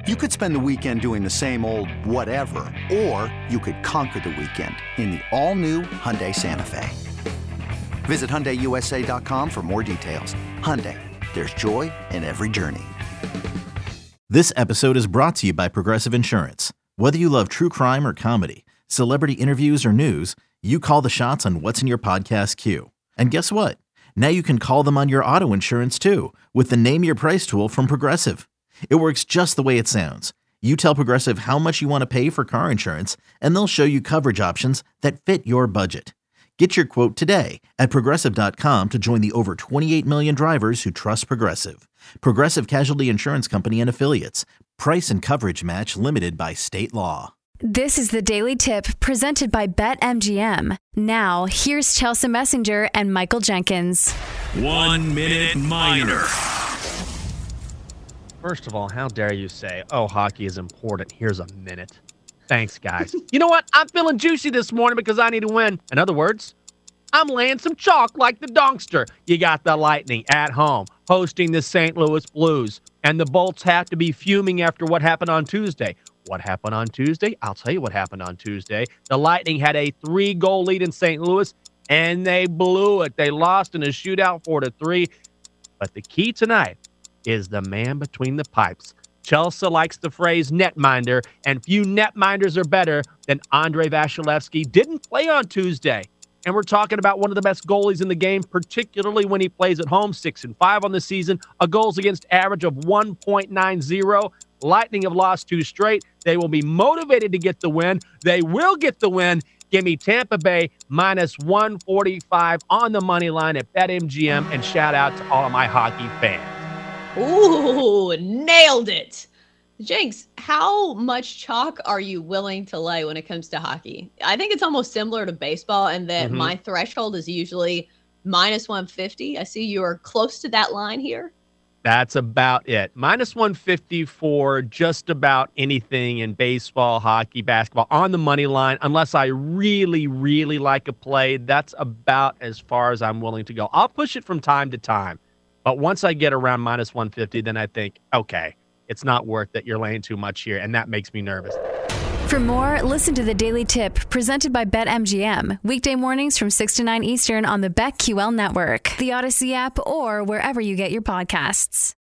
You could spend the weekend doing the same old whatever, or you could conquer the weekend in the all-new Hyundai Santa Fe. Visit HyundaiUSA.com for more details. Hyundai, there's joy in every journey. This episode is brought to you by Progressive Insurance. Whether you love true crime or comedy, celebrity interviews or news, you call the shots on what's in your podcast queue. And guess what? Now you can call them on your auto insurance too with the Name Your Price tool from Progressive. It works just the way it sounds. You tell Progressive how much you want to pay for car insurance, and they'll show you coverage options that fit your budget. Get your quote today at Progressive.com to join the over 28 million drivers who trust Progressive. Progressive Casualty Insurance Company and Affiliates. Price and coverage match limited by state law. This is the Daily Tip presented by BetMGM. Now, here's Chelsea Messenger and Michael Jenkins. 1 Minute Minor. First of all, how dare you say, oh, hockey is important. Here's a minute. Thanks, guys. You know what? I'm feeling juicy this morning because I need to win. In other words, I'm laying some chalk like the Donkster. You got the Lightning at home hosting the St. Louis Blues. And the Bolts have to be fuming after what happened on Tuesday. What happened on Tuesday? I'll tell you what happened on Tuesday. The Lightning had a 3-goal lead in St. Louis, and they blew it. They lost in a shootout 4-3. But the key tonight is the man between the pipes. Chelsea likes the phrase netminder, and few netminders are better than Andrei Vasilevskiy. Didn't play on Tuesday. And we're talking about one of the best goalies in the game, particularly when he plays at home, 6-5 on the season, a goals against average of 1.90. Lightning have lost 2 straight. They will be motivated to get the win. They will get the win. Give me Tampa Bay minus 145 on the money line at BetMGM, and shout out to all of my hockey fans. Ooh, nailed it. Jenks, how much chalk are you willing to lay when it comes to hockey? I think it's almost similar to baseball in that my threshold is usually minus 150. I see you are close to that line here. That's about it. Minus 150 for just about anything in baseball, hockey, basketball on the money line. Unless I really, really like a play, that's about as far as I'm willing to go. I'll push it from time to time. But once I get around minus 150, then I think, okay, it's not worth it. You're laying too much here, and that makes me nervous. For more, listen to the Daily Tip presented by BetMGM. Weekday mornings from 6 to 9 Eastern on the BetQL network, the Odyssey app, or wherever you get your podcasts.